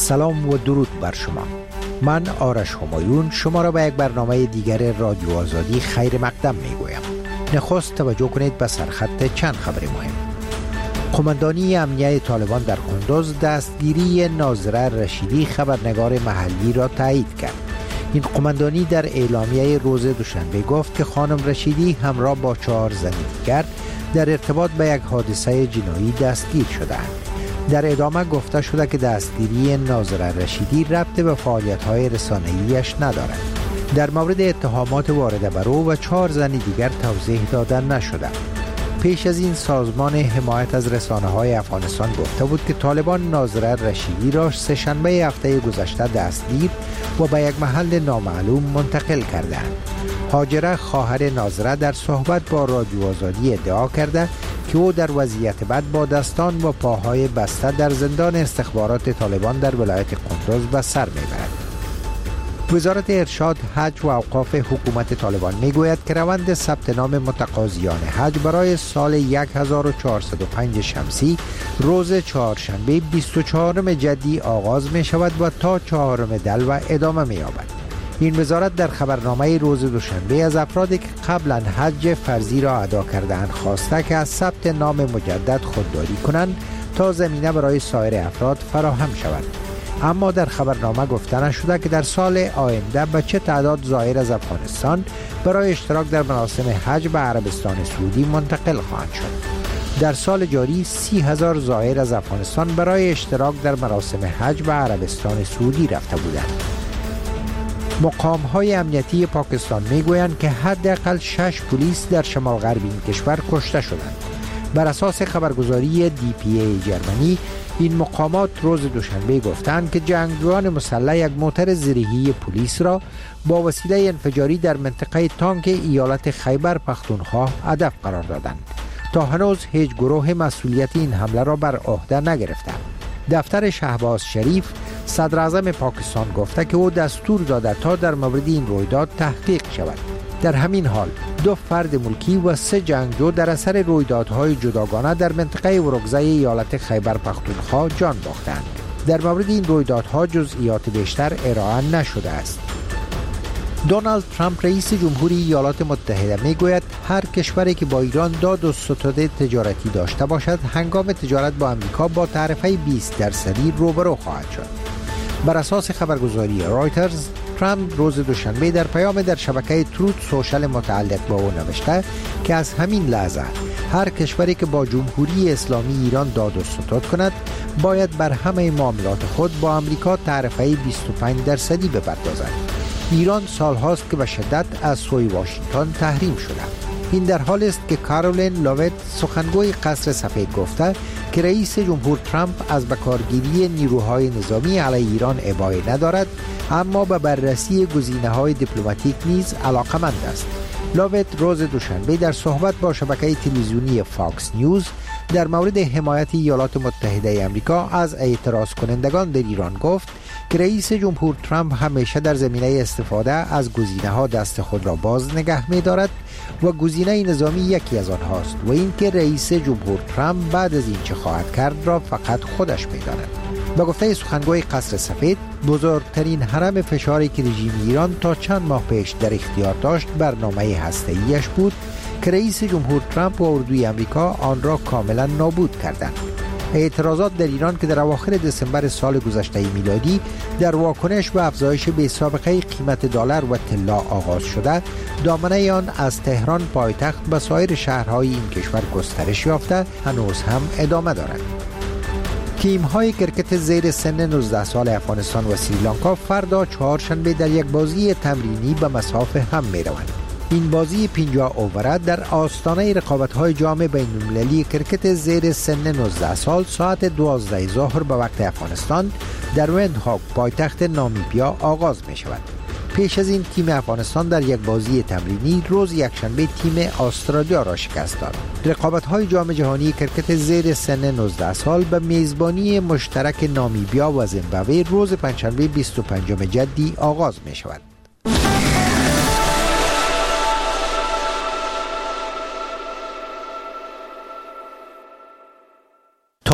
سلام و درود بر شما. من آرش همایون شما را به یک برنامه دیگر رادیو آزادی خیر مقدم می گویم. نخست توجه کنید به سرخط چند خبر مهم. قماندانی امنیه طالبان در قندوز دستگیری ناظره رشیدی خبرنگار محلی را تایید کرد. این قماندانی در اعلامیه روز دوشنبه گفت که خانم رشیدی همراه با 4 زن دیگر در ارتباط به یک حادثه جنایی دستگیر شدند. در ادامه گفته شده که دستگیری ناظره رشیدی ربط به فعالیت‌های رسانه‌ایش ندارد. در مورد اتهامات وارده بر او و 4 زن دیگر توضیح داده نشده. پیش از این سازمان حمایت از رسانه‌های افغانستان گفته بود که طالبان ناظره رشیدی را سه‌شنبه هفته گذشته دستگیر و به یک محل نامعلوم منتقل کردند. هاجره خواهر ناظره در صحبت با رادیو آزادی ادعا کرده که او در وضعیت بد با دستان و پاهای بسته در زندان استخبارات طالبان در ولایت قندوز به سر میبرد. وزارت ارشاد، حج و اوقاف حکومت طالبان میگوید که روند ثبت نام متقاضیان حج برای سال 1405 شمسی روز چهارشنبه 24 جدی آغاز می شود و تا 4 دلو ادامه می یابد. این وزارت در خبرنامه روز دوشنبه از افرادی که قبلا حج فرضی را ادا کردند خواسته که از ثبت نام مجدد خودداری کنند تا زمینه برای سایر افراد فراهم شود. اما در خبرنامه گفته نشده که در سال آینده به چه تعداد زائر از افغانستان برای اشتراک در مراسم حج به عربستان سعودی منتقل خواهند شد. در سال جاری 30,000 زائر از افغانستان برای اشتراک در مراسم حج به عربستان سعودی رفته بودند. مقام‌های امنیتی پاکستان میگویند که حداقل 6 پلیس در شمال غرب این کشور کشته شدند. بر اساس خبرگزاری DPA جرمنی، این مقامات روز دوشنبه گفتند که جنگجویان مسلح یک موتر زرهی پلیس را با وسیله انفجاری در منطقه تانک ایالت خیبر پختونخوا هدف قرار دادند. تا هنوز هیچ گروه مسئولیت این حمله را بر عهده نگرفته. دفتر شهباز شریف صدر اعظم پاکستان گفته که او دستور داده تا در مورد این رویداد تحقیق شود. در همین حال 2 فرد ملکی و 3 جنگجو در اثر رویدادهای جداگانه در منطقه ورکزه ایالت خیبر پختونخوا جان باختند. در مورد این رویدادها جزئیات بیشتر ارائه نشده است. دونالد ترامپ رئیس جمهوری ایالات متحده میگوید هر کشوری که با ایران داد و ستد تجارتی داشته باشد هنگام تجارت با آمریکا با تعرفه 20% روبرو خواهد شد. بر اساس خبرگزاری رایترز، ترامپ روز دوشنبه در پیام در شبکه تروت سوشل متعلق به او نوشته که از همین لحظه هر کشوری که با جمهوری اسلامی ایران داد و ستد کند باید بر همه معاملات خود با آمریکا تعرفه 25% بپردازد. ایران سالهاست که به شدت از سوی واشنگتن تحریم شده. این در حالی است که کارولین لاوت سخنگوی قصر سفید گفته که رئیس جمهور ترامپ از بکارگیری نیروهای نظامی علیه ایران ابایی ندارد، اما به بررسی گزینه‌های دیپلماتیک نیز علاقه‌مند است. لاوت روز دوشنبه در صحبت با شبکه تلویزیونی فاکس نیوز در مورد حمایت ایالات متحده آمریکا از اعتراض کنندگان در ایران گفت که رئیس جمهور ترامپ همیشه در زمینه استفاده از گزینه‌ها دست خود را باز نگه می‌دارد و گزینه نظامی یکی از آنهاست و اینکه رئیس جمهور ترامپ بعد از این چه خواهد کرد را فقط خودش می‌داند. با گفته سخنگوی قصر سفید، بزرگترین هرم فشاری که رژیم ایران تا چند ماه پیش در اختیار داشت برنامه هسته‌ایش بود که رئیس جمهور ترامپ و اردوی آمریکا آن را کاملا نابود کردند. اعتراضات در ایران که در اواخر دسامبر سال گذشته میلادی در واکنش به افزایش بی‌سابقه قیمت دلار و طلا آغاز شده، دامنه آن از تهران پایتخت به سایر شهرهای این کشور گسترش یافته هنوز هم ادامه دارد. تیم‌های کرکت زیر سن 19 سال افغانستان و سریلانکا فردا چهارشنبه در یک بازی تمرینی به مسافه هم می‌روند. این بازی 50 اووره در آستانه رقابت‌های جام بین‌المللی کرکت زیر سن 19 سال ساعت 12 ظهر به وقت افغانستان در ویندهاک پایتخت نامیبیا آغاز می‌شود. پیش از این تیم افغانستان در یک بازی تمرینی روز یکشنبه تیم استرالیا را شکست داد. رقابت‌های جام جهانی کرکت زیر سن 19 سال به میزبانی مشترک نامیبیا و زیمبابوه روز پنجشنبه 25 جدی آغاز می‌شود.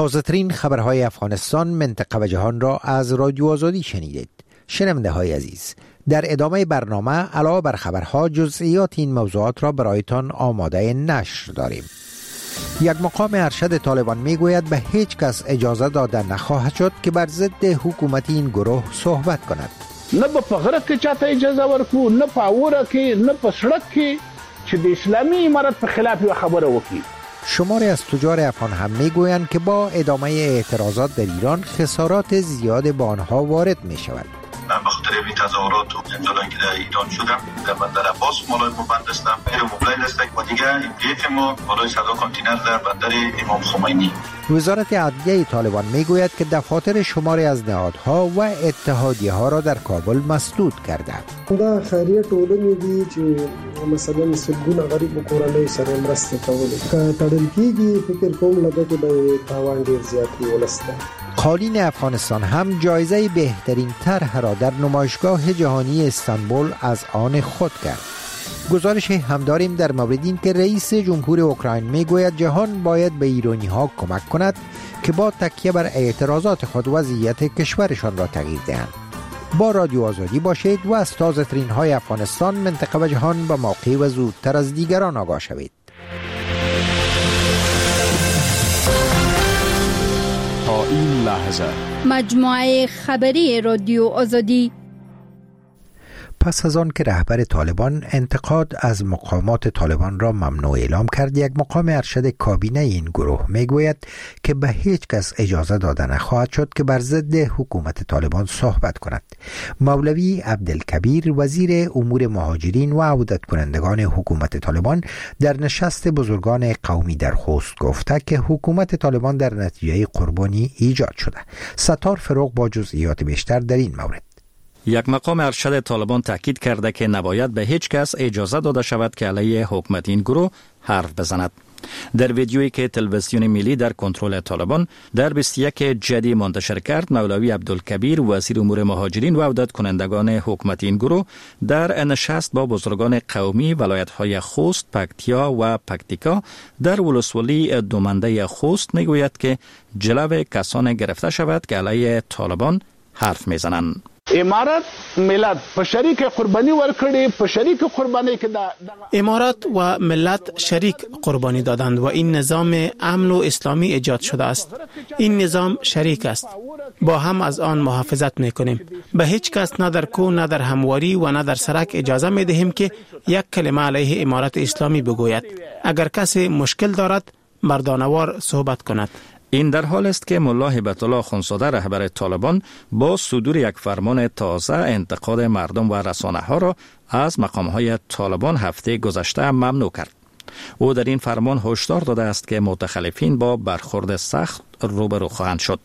تازه ترین خبرهای افغانستان، منطقه و جهان را از رادیو آزادی شنیدید. شنونده های عزیز، در ادامه برنامه علاوه بر خبرها جزئیات این موضوعات را برایتان آماده نشر داریم. یک مقام ارشد طالبان میگوید به هیچ کس اجازه داده نخواهد شد که بر ضد حکومت این گروه صحبت کند. نه په غره کې چاته اجازه ورکو، نه په اوره کې، نه په سړک کې چې د اسلامي امارت په خلاف یو خبره وکړي. شماری از تجار افغان هم میگویند که با ادامه اعتراضات در ایران خسارات زیاد به آنها وارد می شود. من به خاطر این تظاهرات و زلزله‌ای که در ایران شدم در بندر عباس مالای مبند هستم، غیر موبایل هستم و دیگه امپیف ما بالای 100 کانتینر در بندر امام خمینی. وزارت عدلیه طالبان میگوید که دفاتر شماری از نهادها و اتحادیه ها را در کابل مسدود کرده. دا خیریه ټولنې دي چې مثلا سلګونه غریب کورنۍ سره مرسته کوي. که تړل کېږي فکر کوم لږه کې به تاوان ډیر زیات وي ولسته. قالین افغانستان هم جایزه بهترین طرح را در نمایشگاه جهانی استانبول از آن خود کرد. گزارش هم داریم در مورد این که رئیس جمهور اوکراین میگوید جهان باید به ایرانی ها کمک کند که با تکیه بر اعتراضات خود وضعیت کشورشان را تغییر دهند. با رادیو آزادی باشید و از تازه ترین های افغانستان، منطقه و جهان به موقع و زودتر از دیگران آگاه شوید. تا این لحظه مجموعه خبری رادیو آزادی. پس از آن که رهبر طالبان انتقاد از مقامات طالبان را ممنوع اعلام کرد، یک مقام ارشد کابینه این گروه میگوید که به هیچ کس اجازه داده نخواهد شد که بر ضد حکومت طالبان صحبت کند. مولوی عبدالکبیر، وزیر امور مهاجرین و عودت کنندگان حکومت طالبان، در نشست بزرگان قومی در خوست گفته که حکومت طالبان در نتیجه قربانی ایجاد شده. ستار فروغ با جزئیات بیشتر در این مورد. یک مقام ارشد طالبان تاکید کرده که نباید به هیچ کس اجازه داده شود که علیه حکومت این گروه حرف بزند. در ویدیویی که تلویزیون ملی در کنترل طالبان در 21 جدی منتشر کرد، مولوی عبدالکبیر، وزیر امور مهاجرین و عودت کنندگان حکومت این گروه، در نشست با بزرگان قومی ولایت‌های خوست، پکتیا و پکتیکا در ولسوالی دومنده خوست میگوید که جلو کسان گرفته شود که علیه طالبان حرف میزنند. امارت ملت په شریک قربانی ورکړي، په شریک قربانی کې امارات و ملت شریک قربانی دادند و این نظام امن و اسلامی ایجاد شده است. این نظام شریک است، با هم از آن محافظت میکنیم. به هیچ کس نه در کو، نه در همواری و نه در سرک اجازه میدهیم که یک کلمه علیه امارت اسلامی بگوید. اگر کسی مشکل دارد مردانوار صحبت کند. این در حال است که ملا هیبت الله اخوندزاده، رهبر طالبان، با صدور یک فرمان تازه انتقاد مردم و رسانه ها را از مقام های طالبان هفته گذشته ممنوع کرد. او در این فرمان هشدار داده است که متخلفین با برخورد سخت روبرو خواهند شد.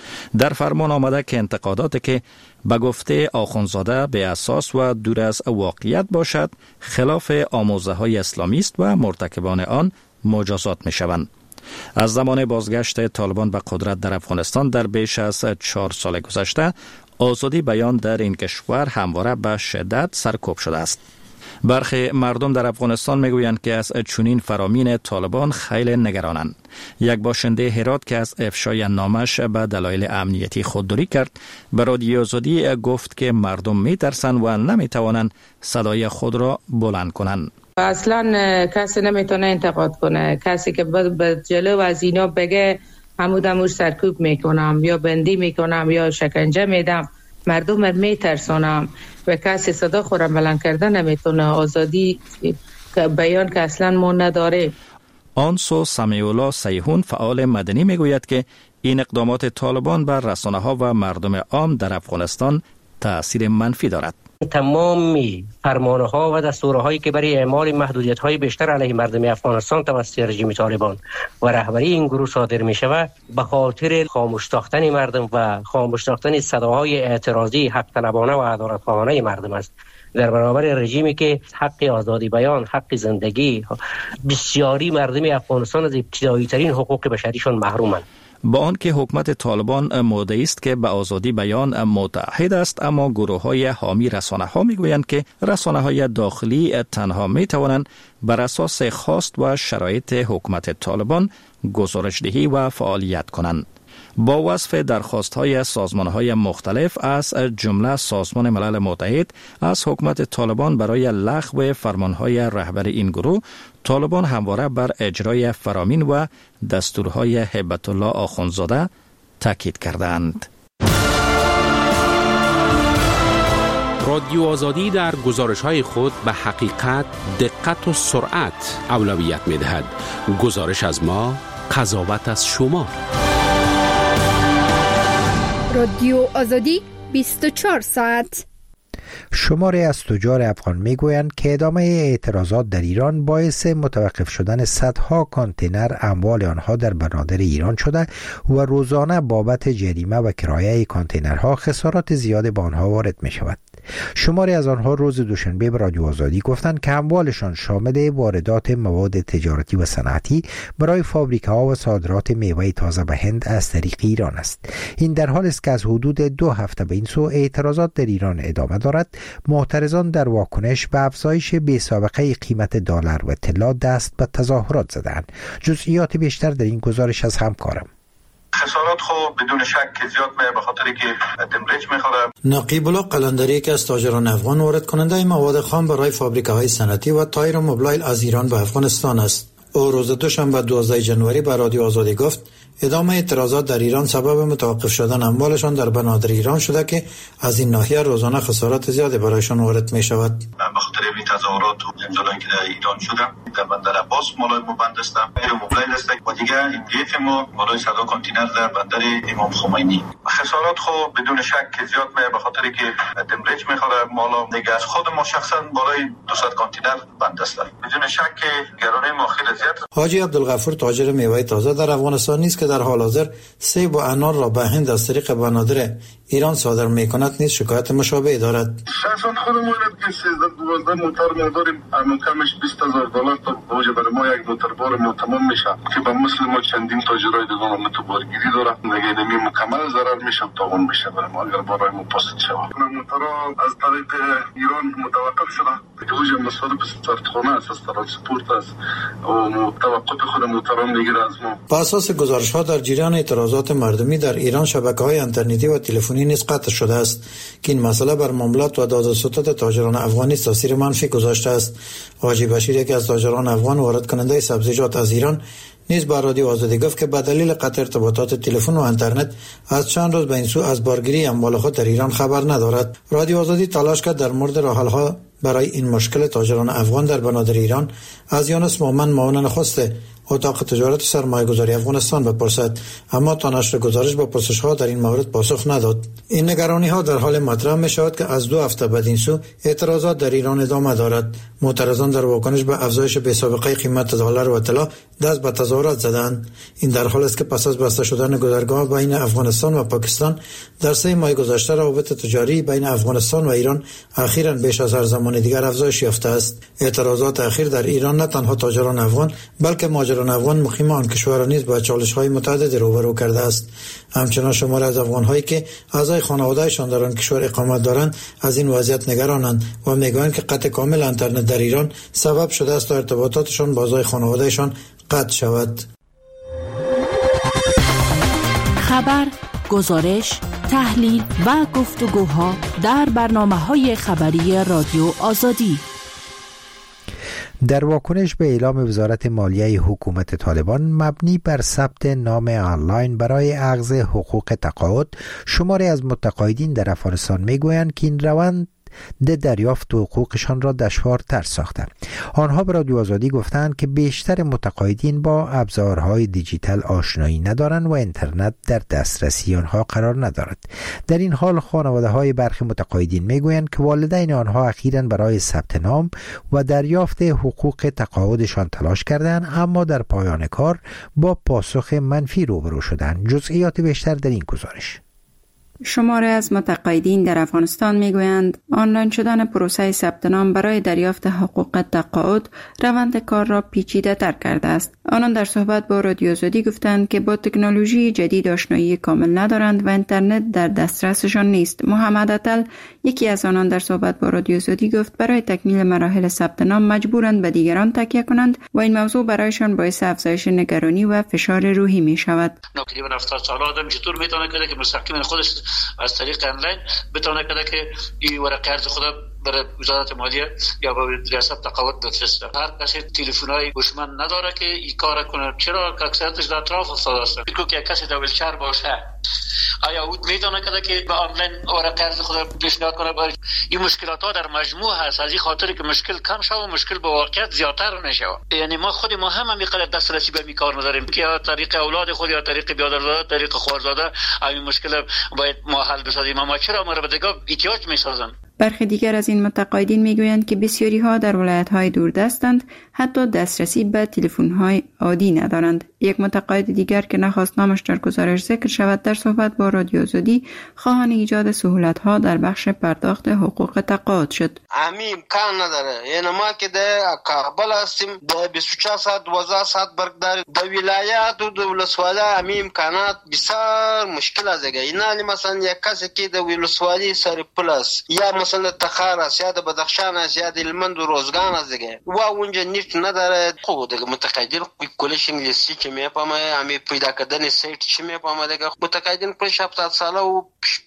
در فرمان آمده که انتقاداتی که به گفته اخوندزاده به اساس و دور از واقعیت باشد، خلاف آموزه های اسلامی است و مرتکبان آن مجازات می شوند. از زمان بازگشت طالبان به قدرت در افغانستان در بیش از 4 سال گذشته، آزادی بیان در این کشور همواره به شدت سرکوب شده است. برخی مردم در افغانستان میگویند که از چنین فرامین طالبان خیلی نگرانند. یک باشنده هرات که از افشای نامش به دلایل امنیتی خودداری کرد، به رادیو آزادی گفت که مردم میترسند و نمیتوانند صدای خود را بلند کنند. اصلا کسی نمیتونه انتقاد کنه. کسی که به جلو از اینا بگه همودموش سرکوب میکنم یا بندی میکنم یا شکنجه میدم، مردم میترسونم و کسی صدا خورم بلند کرده نمیتونه. آزادی بیان که اصلا ما نداره. آنسو سمیع الله سیحون، فعال مدنی، میگوید که این اقدامات طالبان بر رسانه ها و مردم عام در افغانستان تأثیر منفی دارد. تمام فرمانها و دستورهایی که برای اعمال محدودیت‌های بیشتر علیه مردم افغانستان توسط رژیم طالبان و رهبری این گروه صادر می‌شود، به خاطر خاموش ساختن مردم و خاموش ساختن صداهای اعتراضی حق طلبانه و عدالت‌خواهانه مردم است در برابر رژیمی که حق آزادی بیان، حق زندگی، بسیاری مردم افغانستان از ابتدایی ترین حقوق بشریشان محرومند. با آنکه حکومت طالبان مدعی است که به آزادی بیان متعهد است، اما گروه‌های حامی رسانه‌ها میگویند که رسانه‌های داخلی تنها میتوانند بر اساس خواست و شرایط حکومت طالبان گزارش‌دهی و فعالیت کنند. با وصف درخواست‌های سازمان‌های مختلف از جمله سازمان ملل متحد از حکومت طالبان برای لغو فرمان‌های رهبر این گروه، طالبان همواره بر اجرای فرامین و دستورهای هیبت الله آخوندزاده تاکید کردند. رادیو آزادی در گزارش‌های خود به حقیقت، دقت و سرعت اولویت می‌دهد. گزارش از ما، قضاوت از شما. رادیو آزادی 24 ساعت. شماری از تجار افغان میگویند که ادامه اعتراضات در ایران باعث متوقف شدن صدها کانتینر اموال آنها در بنادر ایران شده و روزانه بابت جریمه و کرایه کانتینرها خسارات زیاد به آنها وارد می شود. شماری از آنها روز دوشنبه به رادیو آزادی گفتند که اموالشان شامل واردات مواد تجارتی و صنعتی برای فابریکه‌ها و صادرات میوه تازه به هند از طریق ایران است. این در حالی است که از حدود 2 هفته به این سو اعتراضات در ایران ادامه دارد. معترضان در واکنش به افزایش بی‌سابقه قیمت دلار و طلا دست به تظاهرات زدند. جزئیات بیشتر در این گزارش از همکارم. خسارات خو بدون شک زیاد میه به خاطری که دمرج میخوره. نقیب الله قلندری که از تاجران افغان وارد کننده مواد خام برای فابریکه‌های صنعتی و تایر و موبایل از ایران به افغانستان است. او روز دوشنبه 12 ژانویه به رادیو آزادی گفت ادامه اعتراضات در ایران سبب متوقف شدن اموالشان در بنادر ایران شده که از این ناحیه روزانه خسارات زیادی برایشان وارد می شود. به خاطر این تظاهرات و زلزله‌ای که در ایران شدم در بندر عباس مالای ما بند است، تایر موبایل است و دیگه ام دی اف ما مالای 100 کانتینر در بندر امام خمینی. خسارات خو بدون شک زیاد میه به خاطری که دمرج میخوره. مالا دیگه از خود ما شخصا بالای 200 کانتینر بند است. بدون شک گرانه ما خیلی زیاد. حاجی عبدالغفور تاجر میوه تازه در افغانستان نیست که در حال حاضر سیب و انار را به هند از طریق بنادر ایران صادر میکند نیز شکایت مشابه دارد. شخصا خودم می‌بینم که 13-12 موتور ما داریم، کمش $20,000 تا بوجه برای ما یک موتور بار ما تمام میشه که با مثل ما چندین تاجرای دیگه هم تو بارگیری داره. نگه نمی مکمل ضرر میشه تاوان میشه برای ما اگر بارای ما پاس شود. موتورا از طریق ایران متوقف شده. بوجه مصادف سرخانه است، از ترانسپورت است و توقف خود موتورا میگیره از ما. با اساس گزارش‌ها در جریان اعتراضات مردمی در ایران شبکه‌های اینترنتی و تلفنی نیز قطع شده است که این مسئله بر معاملات و داد و ستد تاجران افغانی تاثیر منفی گذاشته است. حاجی بشیر یکی از تاجران افغان وارد کننده سبزیجات از ایران نیز با رادیو آزادی گفت که به دلیل قطع ارتباطات تلفن و اینترنت از چند روز به این سو از بارگیری اموال خود در ایران خبر ندارد. رادیو آزادی تلاش کرد در مورد راه حل‌ها برای این مشکل تاجران افغان در بنادر ایران از یونس مومن معاون نخست اتاق تجارت و سرمایه‌گذاری افغانستان بپرسد، اما تا نشر گزارش با پرسش‌ها در این مورد پاسخ نداد. این نگرانی‌ها در حال مطرح می‌شود که از 2 هفته بعد این سو اعتراضات در ایران ادامه دارد. معترضان در واکنش به افزایش بی‌سابقه قیمت دلار و طلا دست به تظاهرات زدند. این در حالی است که پس از بسته شدن گذرگاه بین افغانستان و پاکستان در 3 ماه گذشته روابط تجاری بین افغانستان و ایران اخیراً بیش از هر زمان دیگر افزایش یافته است. اعتراضات اخیر در ایران نه تنها تاجران افغان بلکه مهاجران افغان مقیم آن کشور نیز با چالش‌های متعدد روبرو کرده است. همچنان شماری از افغان‌هایی که اعضای خانواده‌شان در آن کشور اقامت دارند از این وضعیت نگرانند و می‌گویند که قطع کامل اینترنت در ایران سبب شده است تا ارتباطاتشان با اعضای خانواده‌شان قطع شود. خبر، گزارش، تحلیل و گفتگوها در برنامه‌های خبری رادیو آزادی. در واکنش به اعلام وزارت مالیه حکومت طالبان مبنی بر ثبت نام آنلاین برای اخذ حقوق تقاعد، شماری از متقاعدین در افغانستان میگویند که این روند دریافت حقوقشان را دشوارتر ساخته. آنها به رادیو آزادی گفتند که بیشتر متقاعدین با ابزارهای دیجیتال آشنایی ندارند و اینترنت در دسترسی آنها قرار ندارد. در این حال خانواده‌های برخی متقاعدین میگویند که والدین آنها اخیراً برای ثبت نام و دریافت حقوق تقاعدشان تلاش کردند، اما در پایان کار با پاسخ منفی روبرو شدند. جزئیات بیشتر در این گزارش. شماری از متقاعدین در افغانستان میگویند آنلاین شدن پروسه ثبت نام برای دریافت حقوق تقاعد روند کار را پیچیده تر کرده است. آنان در صحبت با رادیو آزادی گفتند که با تکنولوژی جدید آشنایی کامل ندارند و اینترنت در دسترسشان نیست. محمد عطل، یکی از آنان، در صحبت با رادیو آزادی گفت برای تکمیل مراحل ثبت نام مجبورند به دیگران تکیه کنند و این موضوع برایشان باعث افزایش نگرانی و فشار روحی می شود. تقریبا 70 ساله آدم چطور میتونه که مستقیما خودش از طریق آنلاین بتونه که این ورقه ارز خود برای وزارت مالیه یا با ریاست تقاعد بفرسته. هر کسی تلفن‌های هوشمند نداره که این کار کنه. چرا که اکثرتش در اطراف افتاده است. فکر که کسی در ویلچر باشه آیا او میتونه که با آنلاین ورقه ارز خود پیشنهاد کنه؟ این مشکلات ها در مجموع هست، از این خاطر که مشکل کم شه و مشکل به واقعیت زیادتر نشه. یعنی ما هم میقدر دسترسی به این کار نداریم که یا طریق اولاد خود یا طریق بیادرزاده، طریق خوارزاده این مشکل باید ما حل بسازیم. اما چرا ما رو به دیگه احتیاج میسازن؟ برخی دیگر از این متقاعدین میگویند که بسیاری ها در ولایت‌های دوردستند، حتی دسترسی به تلفن‌های عادی ندارند. یک متقاعد دیگر که نخواست نامش در گزارش ذکر شود در صحبت با رادیو آزادی خواهان ایجاد سهولت‌ها در بخش پرداخت حقوق تقاعد شد. همین امکان نداره. یعنی ما که در کابل هستیم در 24 ساعت 12 ساعت برق داریم. در ولایت و در ولسوالی همین امکانات بسیار مشکل است. اینا مثلا یک کسی که در ولسوالی سر پل است یا مثلا تخار است یا در بدخشان است یا در هلمند و روزگان است دیگه و اونجا نیت نداره. خب دیگه متقاعدین کلش انگلیسی چه میفهمه، همین پیدا کردن سایت چه میفهمه دیگه. متقاعدین کلش 70 ساله و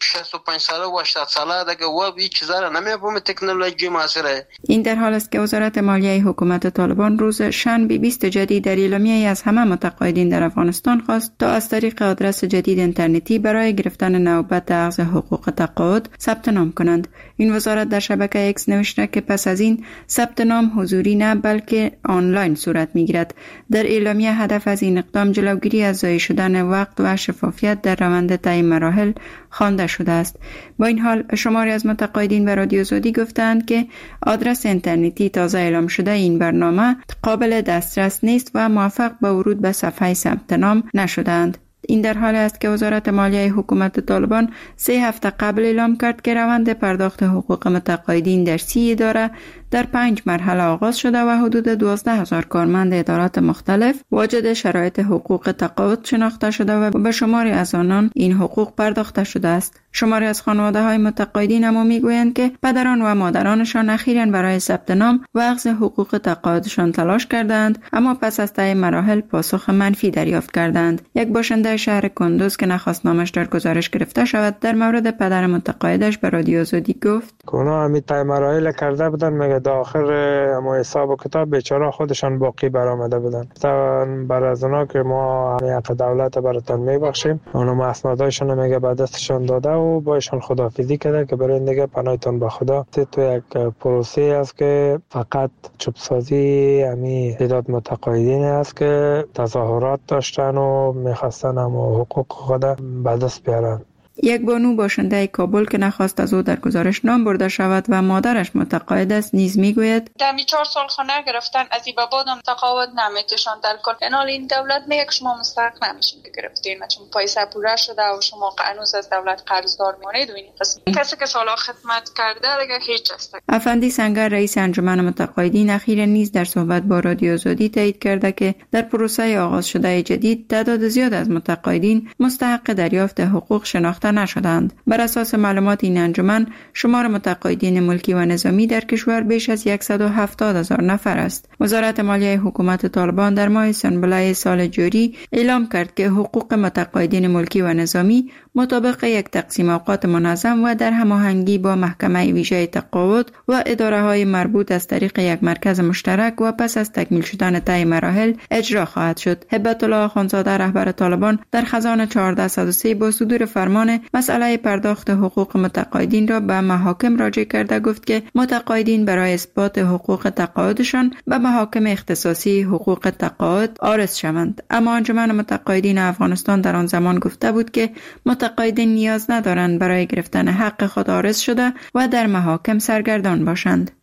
65 ساله و 80 ساله دیگه و این چیزا را نمیفهمه. تکنولوژی معاصره. این در حال است که وزارت مالیه حکومت طالبان روز شنبه 20 جدید در اعلامیه از همه متقاعدین در افغانستان خواست تا از طریق آدرس جدید اینترنتی برای گرفتن نوبت اخذ حقوق تقاعد ثبت نام کنند. این وزارت در شبکه ایکس نوشته که پس از این ثبت نام حضوری نه بلکه آنلاین صورت میگیرد. در اعلامیه هدف از این اقدام جلوگیری از ضایع شدن وقت و شفافیت در روند طی مراحل خوانده شده است. با این حال شماری از متقاعدین به رادیو آزادی گفتند که آدرس اینترنتی تازه اعلام شده این برنامه قابل دسترس نیست و موفق به ورود به صفحه ثبت نام نشدند. این در حال است که وزارت مالیه حکومت طالبان 3 هفته قبل اعلام کرد که روند پرداخت حقوق متقاعدین در 30 اداره در 5 مرحله آغاز شده و حدود 12,000 کارمند ادارات مختلف واجد شرایط حقوق تقاعد شناخته شده و به شماری از آنان این حقوق پرداخته شده است. شماری از خانواده‌های متقاعدین اما میگویند که پدران و مادرانشان اخیراً برای ثبت نام و اخذ حقوق تقاعدشان تلاش کردند اما پس از طی مراحل پاسخ منفی دریافت کردند. یک باشنده شهر کندوز که نخواست نامش در گزارش گرفته شود در مورد پدر متقاعدش به رادیو آزادی گفت: اونا همین طی مراحل کرده بودن، مگه در آخر اما حساب و کتاب بیچاره خودشان باقی برآمده بودن. برای از اونا که ما حق دولت براتون میبخشیم، اونا اسنادایشون میگه به دستشان داده و بایشان خداحافظی کرده که برای دیگه پناهتون به خدا. تو یک پروسه است که فقط چوبسازی همین تعداد متقاعدین است که تظاهرات داشتن و میخواستن اما حقوق خود به دست بیارن. یک بانو باشنده کابل که نخواست از او در گزارش نام برده شود و مادرش متقاعد است نیز میگوید: در 4 سال خانه گرفتن از این بعدم تقاعد نمیتشان در کل. انال این دولت میگه که شما مستحق نمیشین که گرفتین، چون پیسه پوره شده و شما هنوز از دولت قرضدار میمونید و این قسم. کسی که سالا خدمت کرده دیگه هیچ است. افندی سنگر رئیس انجمن متقاعدین اخیراً نیز در صحبت با رادیو آزادی تایید کرده که در پروسه آغاز شده جدید تعداد زیاد از متقاعدین مستحق دریافت حقوق شناخته نشدند. بر اساس معلومات این انجمن شمار متقاعدین ملکی و نظامی در کشور بیش از 170,000 نفر است. وزارت مالیه حکومت طالبان در ماه سنبله سال جاری اعلام کرد که حقوق متقاعدین ملکی و نظامی مطابق یک تقسیم اوقات منظم و در هماهنگی با محکمه ویژه تقاعد و اداره‌های مربوط از طریق یک مرکز مشترک و پس از تکمیل شدن طی مراحل اجرا خواهد شد. هبت الله اخوندزاده رهبر طالبان در خزان 1403 با صدور فرمان مسئله پرداخت حقوق متقاعدین را به محاکم راجع کرده گفت که متقاعدین برای اثبات حقوق تقاعدشان به محاکم اختصاصی حقوق تقاعد عارض شوند. اما انجمن متقاعدین افغانستان در آن زمان گفته بود که متقاعدین نیاز ندارند برای گرفتن حق خود عارض شده و در محاکم سرگردان باشند.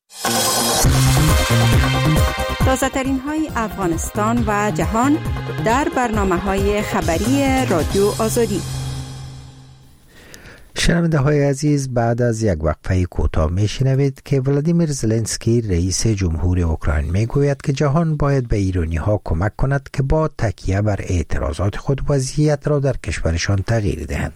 تازه‌ترین های افغانستان و جهان در برنامه‌های خبری رادیو آزادی. شنونده های عزیز، بعد از یک وقفه کوتاه میشنوید که ولادیمیر زلنسکی رئیس جمهور اوکراین میگوید که جهان باید به ایرانی ها کمک کند که با تکیه بر اعتراضات خود وضعیت را در کشورشان تغییر دهند.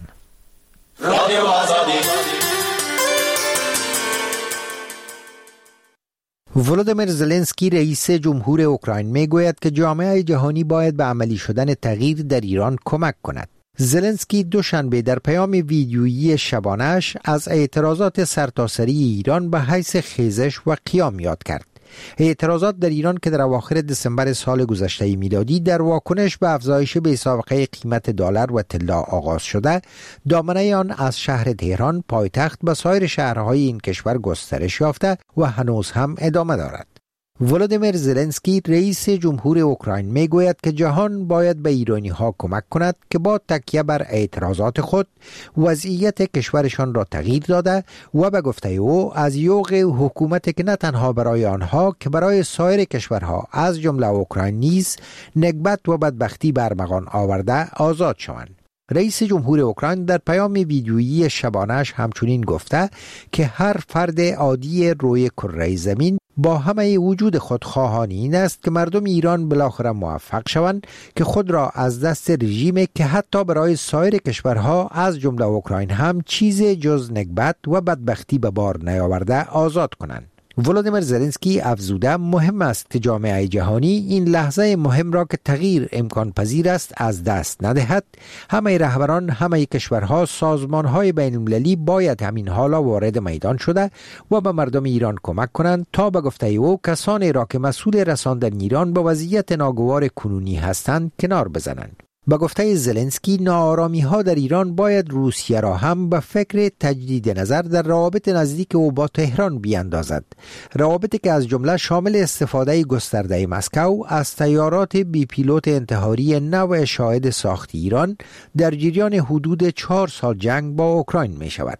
ولادیمیر زلنسکی رئیس جمهور اوکراین میگوید که جامعه جهانی باید به عملی شدن تغییر در ایران کمک کند. زلنسکی دوشنبه در پیام ویدیویی شبانه‌اش از اعتراضات سرتاسری ایران به حیث خیزش و قیام یاد کرد. اعتراضات در ایران که در اواخر دسامبر سال گذشته میلادی در واکنش به افزایش بی‌سابقه قیمت دلار و طلا آغاز شده، دامنه آن از شهر تهران پایتخت به سایر شهرهای این کشور گسترش یافته و هنوز هم ادامه دارد. ولادیمیر زلنسکی رئیس جمهور اوکراین میگوید که جهان باید به ایرانی ها کمک کند که با تکیه بر اعتراضات خود وضعیت کشورشان را تغییر داده و به گفته او از یوغ حکومت که نه تنها برای آنها که برای سایر کشورها از جمله اوکراین نیز نکبت و بدبختی برمغان آورده آزاد شوند. رئیس جمهور اوکراین در پیام ویدیویی شبانه‌اش همچنین گفته که هر فرد عادی روی کره زمین با همه وجود خود خواهان این است که مردم ایران بالاخره موفق شوند که خود را از دست رژیمی که حتی برای سایر کشورها از جمله اوکراین هم چیز جز نکبت و بدبختی به بار نیاورده آزاد کنند. ولادیمیر زلنسکی افزوده مهم است که جامعه جهانی این لحظه مهم را که تغییر امکان پذیر است از دست ندهد. همه رهبران همه کشورها، سازمانهای بین المللی باید همین حالا وارد میدان شده و به مردم ایران کمک کنند تا به گفته او کسانی را که مسئول رساندن ایران به وضعیت ناگوار کنونی هستند کنار بزنند. به گفته زلنسکی ناآرامی ها در ایران باید روسیه را هم به فکر تجدید نظر در روابط نزدیک او با تهران بیاندازد. روابطی که از جمله شامل استفاده گسترده مسکو از تیارات بی پیلوت انتحاری نوع شاهد ساخت ایران در جریان حدود 4 سال جنگ با اوکراین می شود.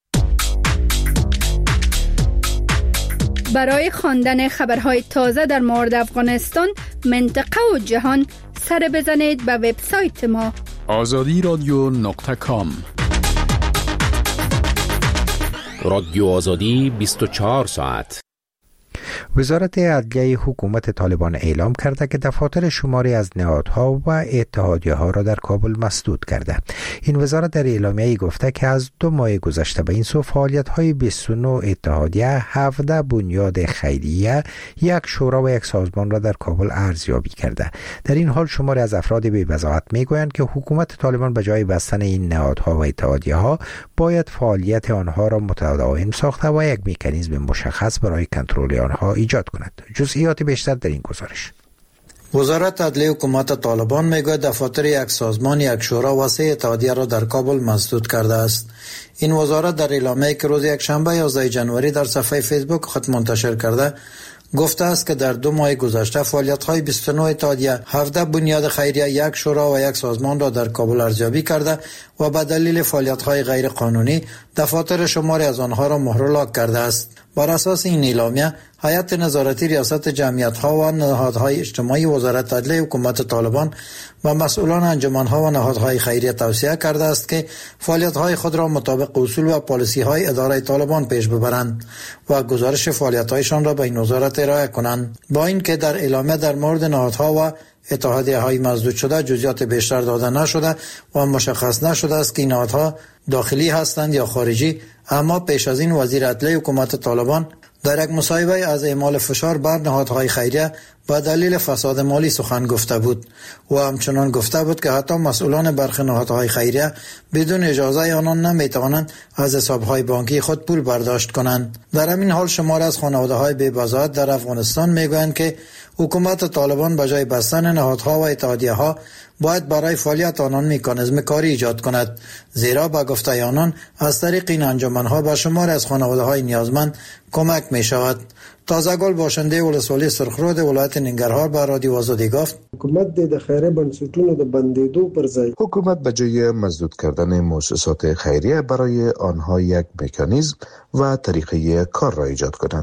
برای خواندن خبرهای تازه در مورد افغانستان، منطقه و جهان سر بزنید به وبسایت ما azadiradyo.com. رادیو آزادی 24 ساعت. وزارت عدلیه حکومت طالبان اعلام کرده که دفاتر شماری از نهادها و اتحادیه‌ها را در کابل مسدود کرده. این وزارت در اعلامیه‌ای گفته که از 2 ماه گذشته به این سو فعالیت‌های 29 اتحادیه، 17 بنیاد خیریه، 1 شورا و 1 سازمان را در کابل ارزیابی کرده. در این حال شماری از افراد بی وضاحت میگویند که حکومت طالبان به جای بستن این نهادها و اتحادیه‌ها باید فعالیت آنها را متداوم ساخته و یک مکانیزم مشخص برای کنترل آنها ایجاد کند. جزئیات بیشتر در این گزارش. وزارت عدلیه حکومت طالبان میگوید دفاتر 1 سازمان، 1 شورا و 3 اتحادیه را در کابل مسدود کرده است. این وزارت در اعلامیه‌ای که روز یکشنبه 11 جنوری در صفحه فیسبوک خود منتشر کرده گفته است که در 2 ماه گذشته فعالیت‌های 29 اتحادیه، 17 بنیاد خیریه، 1 شورا و 1 سازمان را در کابل ارزیابی کرده و به دلیل فعالیت‌های غیر قانونی دفاتر شماری از آنها را مهر و لاک کرده است. بر اساس این اعلامیه، هیئت نظارتی ریاست جمعیت‌ها و نهادهای اجتماعی وزارت عدلیه حکومت طالبان و مسئولان انجمن‌ها و نهادهای خیریه توصیه کرده است که فعالیت‌های خود را مطابق اصول و پالیسی‌های اداره طالبان پیش ببرند و گزارش فعالیت‌هایشان را به این وزارت ارائه کنند. با اینکه در اعلامیه در مورد نهادها و اتحادیه‌های مسدود شده جزئیات بیشتر داده نشده و مشخص نشده است که این نهادها داخلی هستند یا خارجی، اما پیش از این وزیر عدلیه حکومت طالبان در یک مصاحبه از اعمال فشار بر نهادهای خیریه با دلیل فساد مالی سخن گفته بود و همچنان گفته بود که حتی مسئولان برخی نهادهای خیریه بدون اجازه آنان نمیتوانند از حسابهای بانکی خود پول برداشت کنند. در همین حال شمار از خانواده‌های بی‌وضاحت در افغانستان میگویند که حکومت طالبان به جای بستن نهادها و اتحادیه‌ها باید برای فعالیت آنان مکانیزم کاری ایجاد کند، زیرا با گفته آنان از طریق این انجمن‌ها به شمار از خانواده‌های نیازمند کمک می‌شود. تازه‌گل باشنده ولسوالی سرخرود ولایت ننګرهار به رادیو آزادی گفت حکومت د خیریه بنسټونو د بندیدو پر ځای حکومت به جای مسدود کردن مؤسسات خیریه برای آنها یک مکانیزم و طریقه کار را ایجاد کند.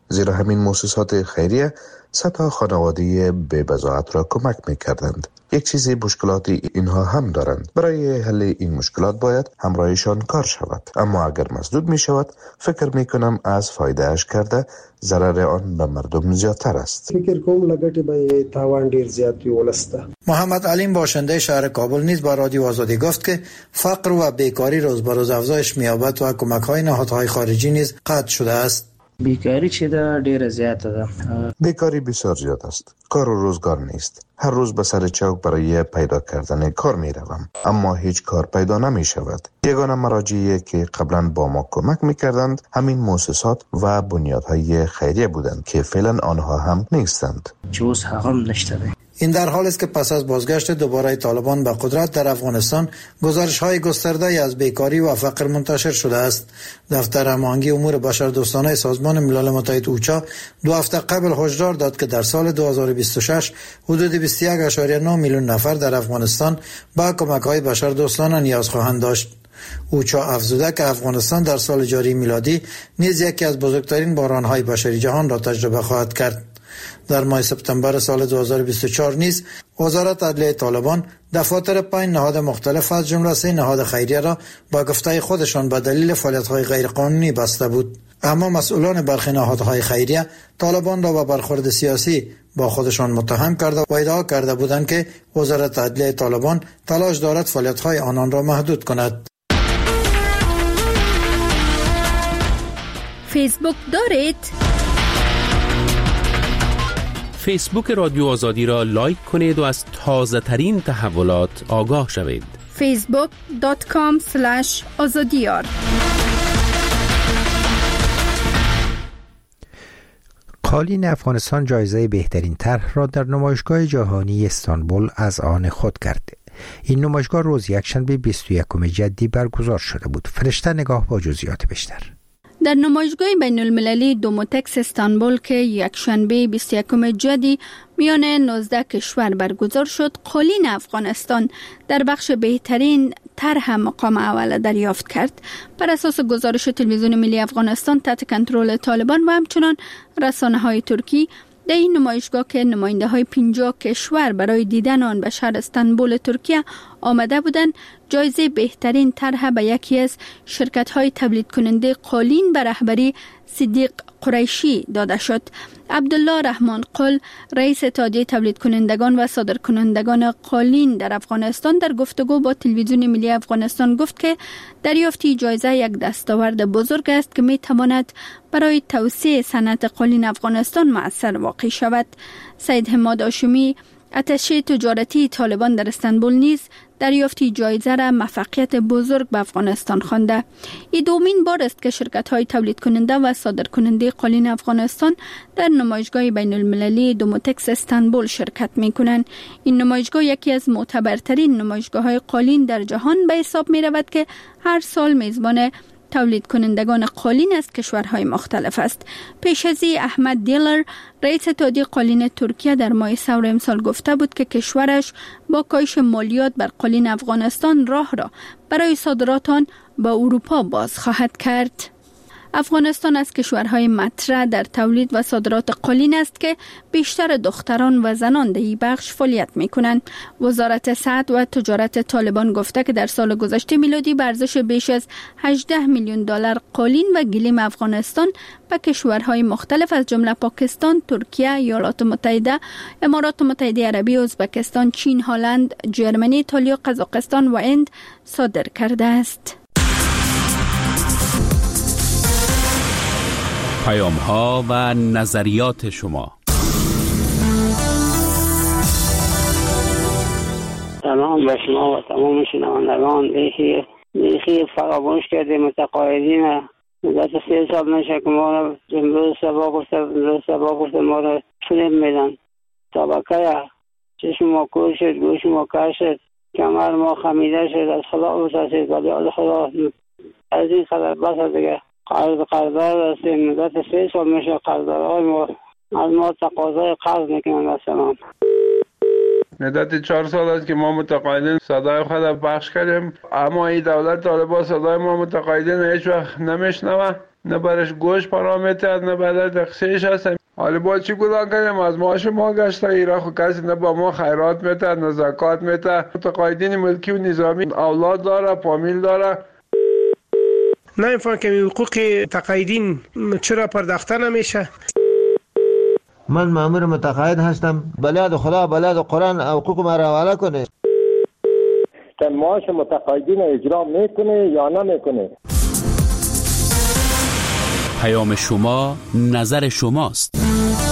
زیرا همین مؤسسات خیریه صدها خانواده بی بضاعت را کمک می‌کردند. یک چیزی مشکلاتی اینها هم دارند. برای حل این مشکلات باید همراهشان کار شود. اما اگر مسدود می شود فکر می کنم از فایدهش کرده ضرر آن به مردم زیادتر است. فکر کوم لګټي به تاوان ډیر زیات ولسته. محمد علیم باشنده شهر کابل نیز با رادیو آزادی گفت که فقر و بیکاری روز به روز افزایش می‌یابد و کمک‌های نهادهای خارجی نیز قطع شده است. بیکاری چې دا ډیره زیاته ده. بیکاری بسیار زیاد است. کار و روزگار نیست. هر روز به سر چوک برای پیدا کردن کار می روم، اما هیچ کار پیدا نمی شود. یگانه مراجعی که قبلا با ما کمک می کردند همین مؤسسات و بنیادهای خیریه بودند که فعلا آنها هم نیستند. چوز هم نشته. این در حالی است که پس از بازگشت دوباره طالبان به قدرت در افغانستان گزارش‌های گسترده‌ای از بیکاری و فقر منتشر شده است. دفتر هماهنگی امور بشردوستانه سازمان ملل متحد اوچا 2 هفته قبل هشدار داد که در سال 2026 حدود 21.9 میلیون نفر در افغانستان با کمک‌های بشردوستانه نیاز خواهند داشت. اوچا افزوده که افغانستان در سال جاری میلادی نیز یکی از بزرگترین بحران‌های بشری جهان را تجربه خواهد کرد. در ماه سپتامبر سال 2024 نیز وزارت عدلیه طالبان دفاتر 5 نهاد مختلف از جمله 3 نهاد خیریه را با گفته خودشان به دلیل فعالیت‌های غیرقانونی بسته بود. اما مسئولان برخی نهادهای خیریه طالبان را به برخورد سیاسی با خودشان متهم کرده و ادعا کرده بودند که وزارت عدلیه طالبان تلاش دارد فعالیت‌های آنان را محدود کند. فیسبوک دارید؟ فیسبوک رادیو آزادی را لایک کنید و از تازه ترین تحولات آگاه شوید. facebook.com/azadiyar. قالین افغانستان جایزه بهترین طرح را در نمایشگاه جهانی استانبول از آن خود کرد. این نمایشگاه روز یکشنبه 21 جدی برگزار شده بود. فرشته نگاه با جزئیات بیشتر. در نمایشگاه بین المللی دوموتکس استانبول که یکشنبه 21 جدی میان 19 کشور برگزار شد، قالین افغانستان در بخش بهترین طرح مقام اول دریافت کرد. بر اساس گزارش تلویزیون ملی افغانستان تحت کنترل طالبان و همچنان رسانه‌های ترکی، در این نمایشگاه که نماینده های 50 کشور برای دیدن آن به شهر استانبول ترکیه آمده بودند، جایزه بهترین طرح به یکی از شرکت های تولید کننده قالین به رهبری صدیق قریشی داده شد. عبدالله رحمان قل، رئیس اتحادیه تولید کنندگان و صادرکنندگان قالین در افغانستان، در گفتگو با تلویزیون ملی افغانستان گفت که دریافت جایزه یک دستاورد بزرگ است که می تواند برای توسعه صنعت قالین افغانستان مؤثر واقع شود. سید حماد هاشمی، اتشه تجارتی طالبان در استانبول، نیز دریافتی جایزه را موفقیت بزرگ به افغانستان خوانده. این دومین بار است که شرکت‌های تولید کننده و صادرکننده قالین افغانستان در نمایشگاه بین المللی دوموتکس استانبول شرکت می‌کنند. این نمایشگاه یکی از معتبرترین نمایشگاه‌های قالین در جهان به حساب می‌رود که هر سال میزبان تولید کنندگان قالین از کشورهای مختلف است. پیش از این احمد دیلر، رئیس اتحادیه قالین ترکیه، در ماه سور امسال گفته بود که کشورش با کاهش مالیات بر قالین افغانستان راه را برای صادرات آن به اروپا باز خواهد کرد. افغانستان از کشورهای مطرح در تولید و صادرات قالین است که بیشتر دختران و زنان در این بخش فعالیت می‌کنند. وزارت صنعت و تجارت طالبان گفته که در سال گذشته میلادی به ارزش بیش از 18 میلیون دلار قالین و گلیم افغانستان به کشورهای مختلف از جمله پاکستان، ترکیه، ایالات متحده، امارات متحده عربی، ازبکستان، چین، هلند، جرمنی، ایتالیا، قزاقستان و هند صادر کرده است. پیام‌ها و نظریات شما. سلام به شما و تمام شنوندگان. دیخی فراموش کرده متقاعدین مدت 3 سال میشه که ما رو امروز صبح گفته ما رو فیلم میدن. طبقه چشم ما کور شد، گوش ما کر شد، کمر ما خمیده شد، از خدا بسازید ولی از خدا از این خبر بس دیگه. قرضدار هستیم، مدت 3 سال میشه قرضدارهای ما از ما تقاضای قرض میکنن. مثلا مدت 4 سال است که ما متقاعدین صدای خود پخش کردیم، اما این دولت طالبان صدای ما متقاعدین هیچ وقت نمیشنوه. نه برش گوش پناه میتد نه برش دخشش هست. حالا با چی گناه کنیم؟ از ما شما گشته ایران خو کسی نه با ما خیرات میتد نه زکات میتد. متقاعدین ملکی و نظامی اولاد داره، فامیل داره. نمیفهم که حقوق تقاعدین چرا پرداخته نمیشه؟ من مأمور متقاعد هستم، بلد خدا بلد قرآن حقوق ما را حواله کنه. که معاش متقاعدین اجرا میکنه یا نمیکنه. پیام شما نظر شماست.